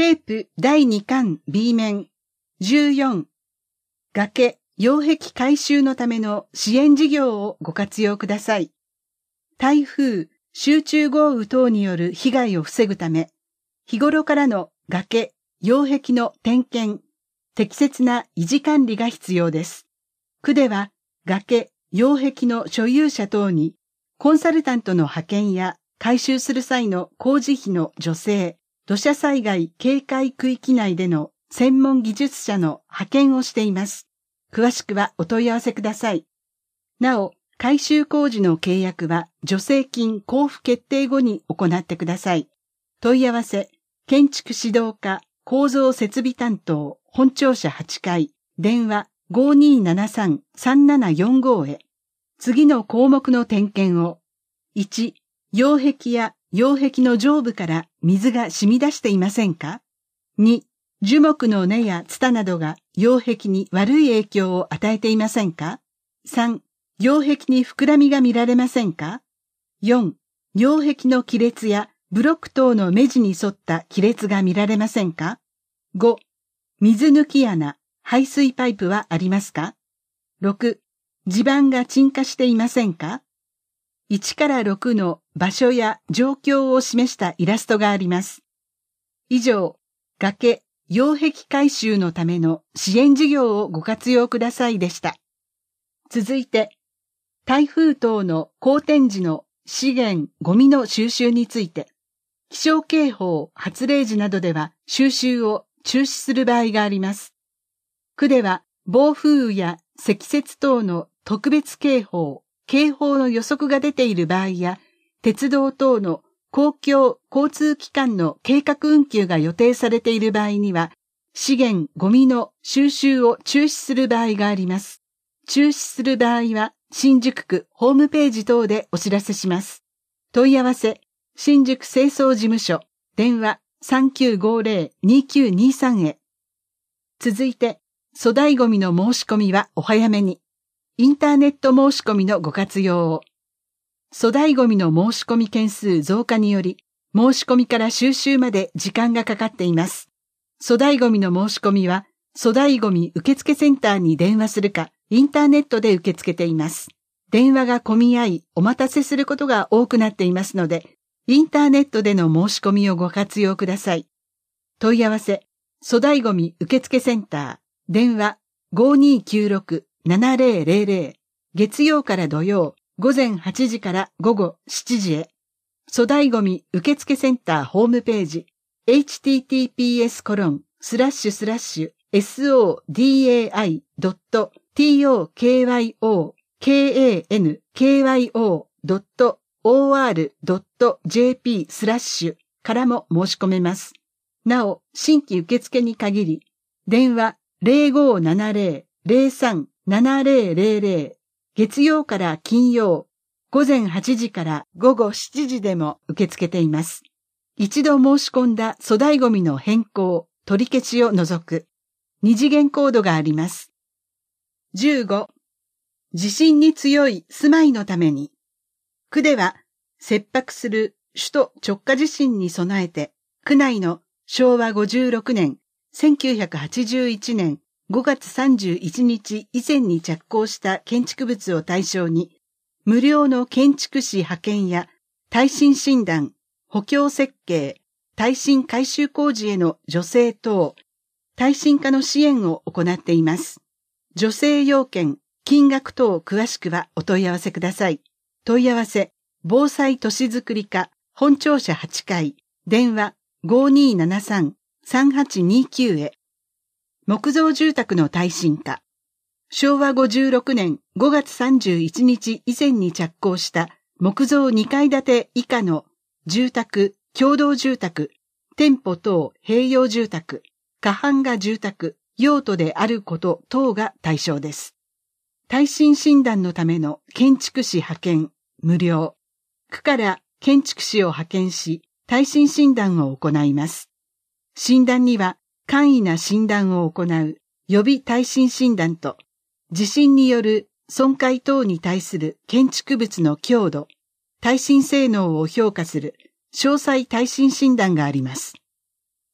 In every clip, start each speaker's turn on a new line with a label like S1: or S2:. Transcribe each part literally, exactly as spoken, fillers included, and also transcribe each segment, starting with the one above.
S1: テープだいにかん B 面じゅうよん崖・擁壁改修のための支援事業をご活用ください。台風、集中豪雨等による被害を防ぐため、日頃からの崖・擁壁の点検、適切な維持管理が必要です。区では崖・擁壁の所有者等にコンサルタントの派遣や改修する際の工事費の助成、土砂災害警戒区域内での専門技術者の派遣をしています。詳しくはお問い合わせください。なお、改修工事の契約は助成金交付決定後に行ってください。問い合わせ、建築指導課構造設備担当本庁舎はちかい、電話 ごーにーななさん さんななよんご へ。次の項目の点検を。いち、擁壁や擁壁の上部から水が染み出していませんか？ に、樹木の根やツタなどが擁壁に悪い影響を与えていませんか？ さん、擁壁に膨らみが見られませんか？ よん、擁壁の亀裂やブロック等の目地に沿った亀裂が見られませんか？ ご、水抜き穴、排水パイプはありますか？ ろく、地盤が沈下していませんか？いちからろくの場所や状況を示したイラストがあります。以上、崖・擁壁改修のための支援事業をご活用くださいでした。続いて、台風等の好天時の資源・ゴミの収集について、気象警報・発令時などでは収集を中止する場合があります。区では暴風雨や積雪等の特別警報、警報の予測が出ている場合や、鉄道等の公共交通機関の計画運休が予定されている場合には、資源・ゴミの収集を中止する場合があります。中止する場合は、新宿区ホームページ等でお知らせします。問い合わせ、新宿清掃事務所、電話 さんきゅうごぜろ にきゅうにさん へ。続いて、粗大ゴミの申し込みはお早めに。インターネット申し込みのご活用を。粗大ゴミの申し込み件数増加により、申し込みから収集まで時間がかかっています。粗大ゴミの申し込みは、粗大ゴミ受付センターに電話するか、インターネットで受け付けています。電話が混み合い、お待たせすることが多くなっていますので、インターネットでの申し込みをご活用ください。問い合わせ、粗大ゴミ受付センター、電話 ごーにーきゅうろく ななぜろぜろぜろ、月曜から土曜、午前はちじから午後しちじへ。粗大ゴミ受付センターホームページ、エイチティーティーピーエスコロンスラッシュスラッシュエスオーディーエーアイドットトーキョーケーエーエヌケーワイオードットオーアールドットジェーピー スラッシュからも申し込めます。なお、新規受付に限り、電話 ゼロごーななぜろ ゼロさん ななぜろぜろぜろ、月曜から金曜、午前はちじから午後しちじでも受け付けています。一度申し込んだ粗大ゴミの変更、取り消しを除く、二次元コードがあります。じゅうご、地震に強い住まいのために、区では切迫する首都直下地震に備えて、区内のしょうわごじゅうろくねん、せんきゅうひゃくはちじゅういちねんごがつさんじゅういちにち以前に着工した建築物を対象に、無料の建築士派遣や耐震診断、補強設計、耐震改修工事への助成等、耐震化の支援を行っています。助成要件、金額等詳しくはお問い合わせください。問い合わせ、防災都市づくり課、本庁舎はちかい、電話 ごーにーななさん さんはちにきゅう へ。木造住宅の耐震化。しょうわごじゅうろくねんごがつさんじゅういちにち以前に着工した木造にかい建て以下の住宅、共同住宅、店舗等併用住宅、過半が住宅、用途であること等が対象です。耐震診断のための建築士派遣、無料。区から建築士を派遣し、耐震診断を行います。診断には、簡易な診断を行う予備耐震診断と、地震による損壊等に対する建築物の強度、耐震性能を評価する詳細耐震診断があります。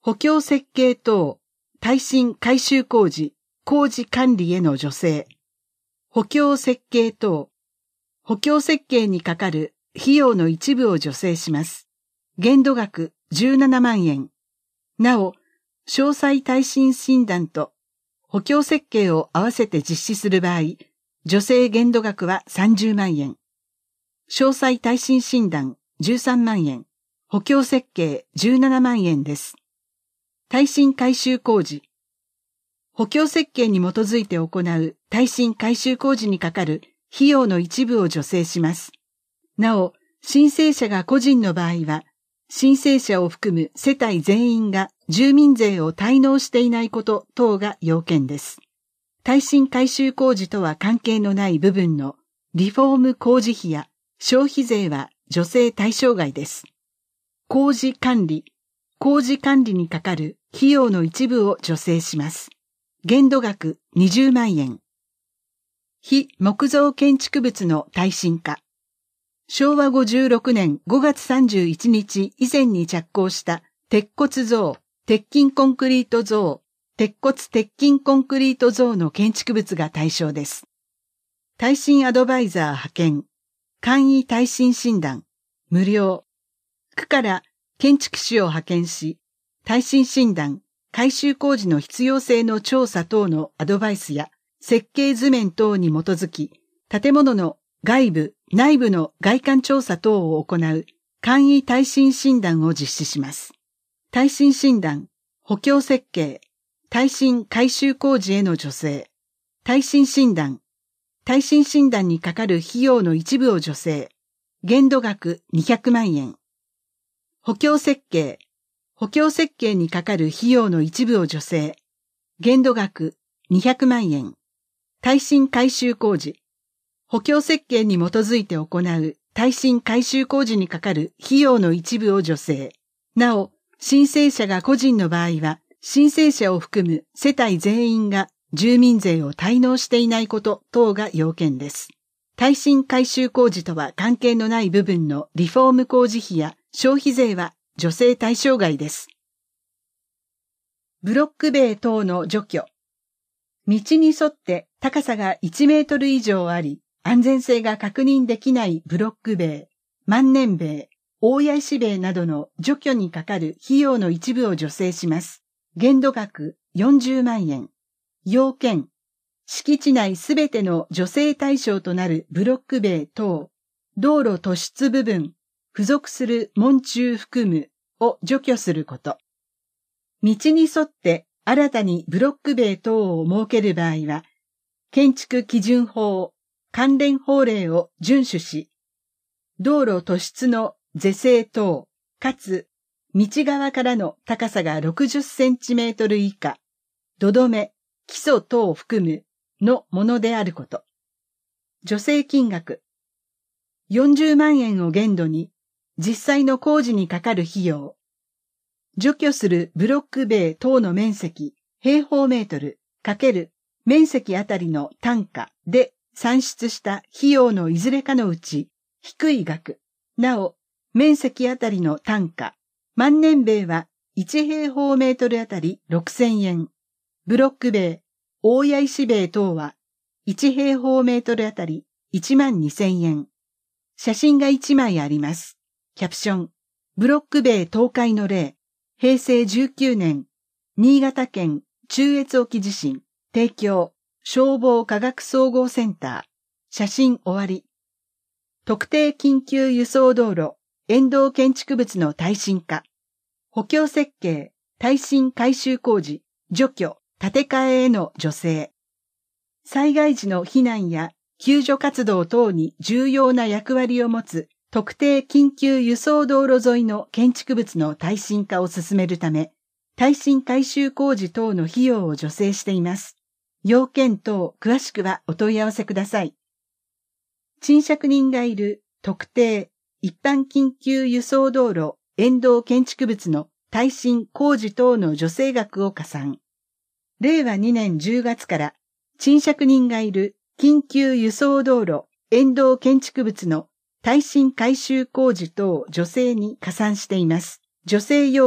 S1: 補強設計等、耐震改修工事、工事管理への助成。補強設計等、補強設計にかかる費用の一部を助成します。限度額じゅうななまんえん。なお、詳細耐震診断と補強設計を合わせて実施する場合、助成限度額はさんじゅうまんえん。詳細耐震診断じゅうさんまんえん。補強設計じゅうななまんえんです。耐震改修工事。補強設計に基づいて行う耐震改修工事にかかる費用の一部を助成します。なお、申請者が個人の場合は、申請者を含む世帯全員が住民税を滞納していないこと等が要件です。耐震改修工事とは関係のない部分のリフォーム工事費や消費税は助成対象外です。工事管理、工事管理にかかる費用の一部を助成します。限度額にじゅうまんえん。非木造建築物の耐震化。しょうわごじゅうろくねんごがつさんじゅういちにち以前に着工した鉄骨造、鉄筋コンクリート造、鉄骨鉄筋コンクリート造の建築物が対象です。耐震アドバイザー派遣、簡易耐震診断、無料。区から建築士を派遣し、耐震診断、改修工事の必要性の調査等のアドバイスや設計図面等に基づき、建物の外部、内部の外観調査等を行う簡易耐震診断を実施します。耐震診断、補強設計、耐震改修工事への助成、耐震診断、耐震診断にかかる費用の一部を助成、限度額にひゃくまんえん。補強設計、補強設計にかかる費用の一部を助成、限度額にひゃくまんえん。耐震改修工事、補強設計に基づいて行う耐震改修工事にかかる費用の一部を助成。なお、申請者が個人の場合は、申請者を含む世帯全員が住民税を滞納していないこと等が要件です。耐震改修工事とは関係のない部分のリフォーム工事費や消費税は助成対象外です。ブロック塀等の除去。道に沿って高さがいちメートル以上あり、安全性が確認できないブロック塀、万年塀、大谷石塀などの除去にかかる費用の一部を助成します。限度額よんじゅうまんえん。要件、敷地内すべての助成対象となるブロック塀等、道路突出部分、付属する門柱含むを除去すること。道に沿って新たにブロック塀等を設ける場合は、建築基準法、関連法令を遵守し、道路突出の是正等、かつ、道側からの高さがろくじゅっセンチメートル以下、土留め、基礎等を含むのものであること。助成金額。よんじゅうまんえんを限度に、実際の工事にかかる費用。除去するブロック塀等の面積、平方メートル、かける面積あたりの単価で算出した費用のいずれかのうち、低い額。なお、面積あたりの単価。万年塀はいち平方メートルあたりろくせんえん。ブロック塀、大谷石塀等はいち平方メートルあたりいちまんにせんえん。写真がいちまいあります。キャプション。ブロック塀倒壊の例。へいせいじゅうきゅうねん。新潟県中越沖地震。提供。消防科学総合センター。写真終わり。特定緊急輸送道路。沿道建築物の耐震化。補強設計。耐震改修工事。除去。建て替えへの助成。災害時の避難や救助活動等に重要な役割を持つ特定緊急輸送道路沿いの建築物の耐震化を進めるため、耐震改修工事等の費用を助成しています。要件等詳しくはお問い合わせください。賃借人がいる特定一般緊急輸送道路沿道建築物の耐震工事等の助成額を加算。れいわにねんじゅうがつから賃借人がいる緊急輸送道路沿道建築物の耐震改修工事等助成に加算しています。助成要件、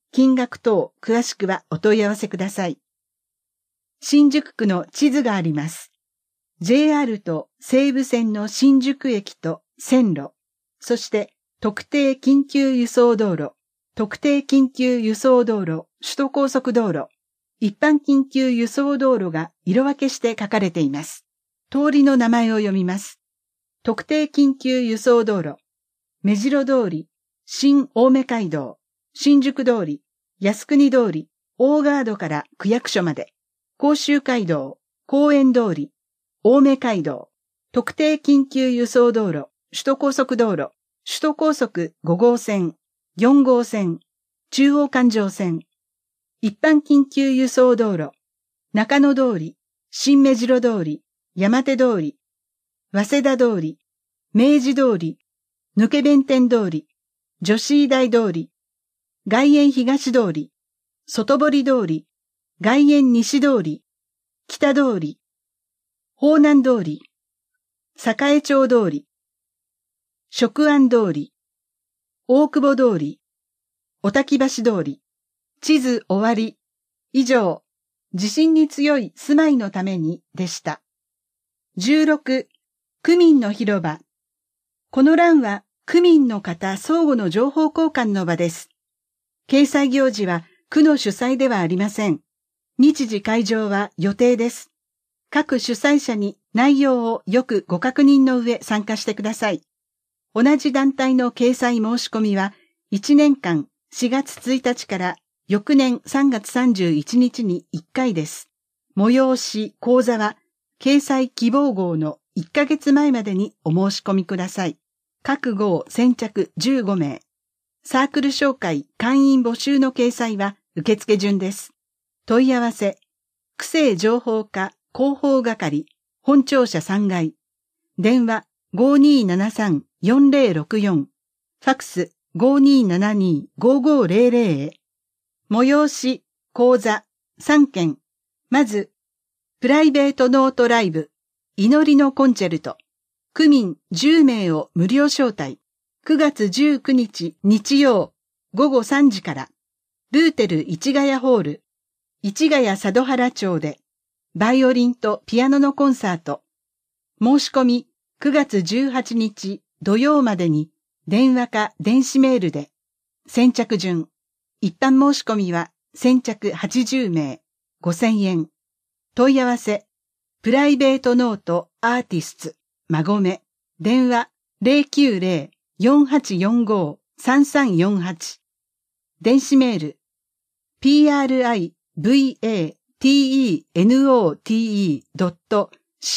S1: 金額等詳しくはお問い合わせください。新宿区の地図があります。ジェイアール と西武線の新宿駅と線路、そして特定緊急輸送道路、特定緊急輸送道路、首都高速道路、一般緊急輸送道路が色分けして書かれています。通りの名前を読みます。特定緊急輸送道路、目白通り、新青梅街道、新宿通り、靖国通り、大ガードから区役所まで、甲州街道、公園通り、青梅街道、特定緊急輸送道路、首都高速道路、首都高速ご号線、よん号線、中央環状線、一般緊急輸送道路、中野通り、新目白通り、山手通り、早稲田通り、明治通り、抜け弁天通り、女子医大通り、外苑東通り、外堀通り、外苑西通り、北通り、方南通り、栄町通り、食安通り、大久保通り、小滝橋通り、地図終わり。以上、地震に強い住まいのためにでした。じゅうろく、区民の広場。この欄は区民の方相互の情報交換の場です。掲載行事は区の主催ではありません。日時会場は予定です。各主催者に内容をよくご確認の上参加してください。同じ団体の掲載申し込みはいちねんかんしがつついたちから翌年さんがつさんじゅういちにちにいっかいです。催し講座は掲載希望号のいっかげつまえまでにお申し込みください。各号先着じゅうごめい。サークル紹介会員募集の掲載は受付順です。問い合わせ、区政情報課広報係本庁舎さんがい。電話 ごーにーななさんよんぜろろくよん。ファクス ごーにーななにーごーごーぜろぜろ へ。催し、講座さんけん。まず、プライベートノートライブ、祈りのコンチェルト。区民じゅうめいを無料招待。くがつじゅうくにち日曜ごごさんじから。ルーテル市ヶ谷ホール、市ヶ谷佐渡原町で、バイオリンとピアノのコンサート。申し込みくがつじゅうはちにち土曜までに電話か電子メールで。先着順。一般申し込みは先着はちじゅうめいごせんえん。問い合わせ。プライベートノートアーティストまごめ。電話 ゼロきゅうゼロ よんはちよんご さんさんよんはち。電子メール。プライベート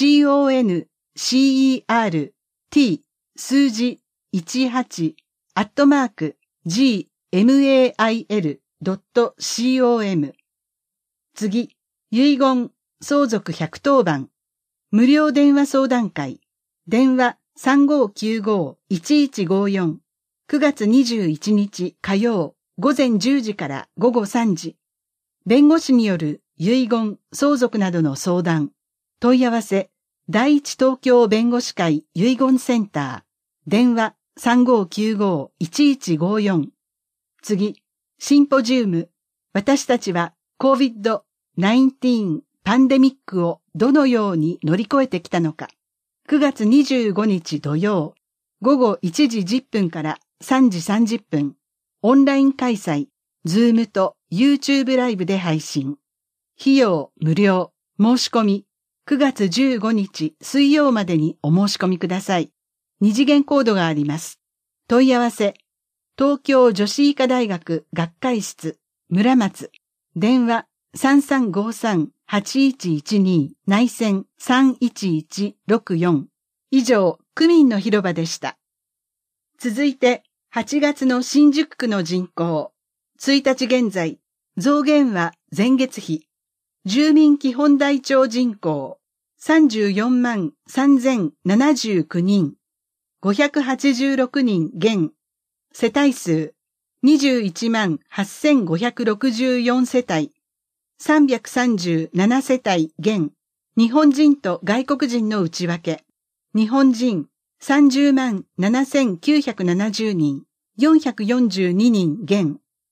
S1: コンチェルト 数字いちはちアットマーク ジーメール ドット コム。次、遺言相続ひゃくとおばん無料電話相談会。電話 さんごーきゅうごーいちいちごーよん。くがつにじゅういちにち火曜午前じゅうじからごごさんじ。弁護士による遺言相続などの相談。問い合わせ。第一東京弁護士会遺言センター。電話 さんごーきゅうごーいちいちごーよん。次、シンポジウム。私たちは コービッドじゅうきゅう パンデミックをどのように乗り越えてきたのか。くがつにじゅうごにち土曜、午後いちじじゅっぷんからさんじさんじゅっぷん。オンライン開催、ズームと YouTube ライブで配信。費用無料、申し込み。くがつじゅうごにち水曜までにお申し込みください。二次元コードがあります。問い合わせ。東京女子医科大学学会室、村松。電話 さんさんごさんはちいちいちに 内線さんいちいちろくよん。以上、区民の広場でした。続いて、はちがつの新宿区の人口。いちにち現在、増減は前月比。住民基本台帳人口。さんじゅうよんまんさんぜんななじゅうきゅうにん。ごひゃくはちじゅうろくにん減。世帯数。にじゅういちまんはっせんごひゃくろくじゅうよんせたい。さんびゃくさんじゅうななせたい減。日本人と外国人の内訳。日本人さんじゅうまんななせんきゅうひゃくななじゅうにん。よんひゃくよんじゅうににん減。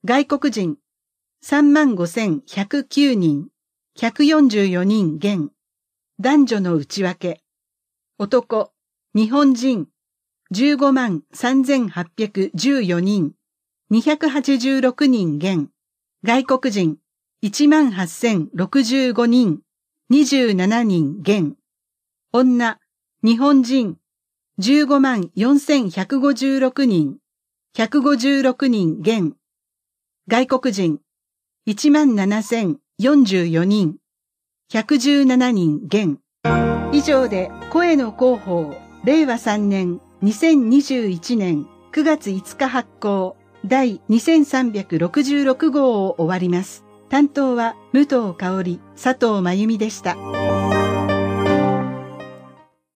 S1: 外国人さんまんごせんひゃくきゅうにん、ひゃくよんじゅうよにん減。男女の内訳。男、日本人じゅうごまんさんぜんはっぴゃくじゅうよにん、にひゃくはちじゅうろくにん減。外国人いちまんはっせんろくじゅうごにん、にじゅうななにん減。女、日本人じゅうごまんよんせんひゃくごじゅうろくにん、ひゃくごじゅうろくにん減。外国人いちまんななせんよんじゅうよにん、ひゃくじゅうななにん減。以上で声の広報れいわさんねんにせんにじゅういちねんくがついつか発行第にせんさんびゃくろくじゅうろくごうを終わります。担当は武藤香織、佐藤真由美でした。